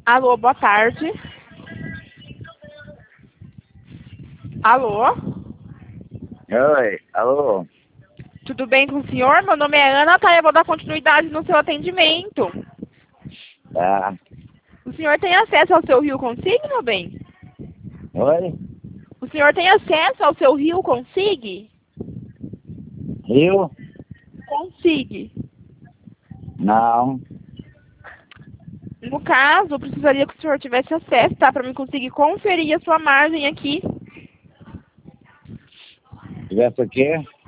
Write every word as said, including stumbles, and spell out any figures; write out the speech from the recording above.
Alô, boa tarde. Alô? Oi, alô? Tudo bem com o senhor? Meu nome é Ana, tá? Eu vou dar continuidade no seu atendimento. Tá. O senhor tem acesso ao seu Rio Consigne, meu bem? Oi? O senhor tem acesso ao seu Rio Consigne? Rio? Consigne. Não. No caso, eu precisaria que o senhor tivesse acesso, tá? Para mim conseguir conferir a sua margem aqui. Tivesse o quê?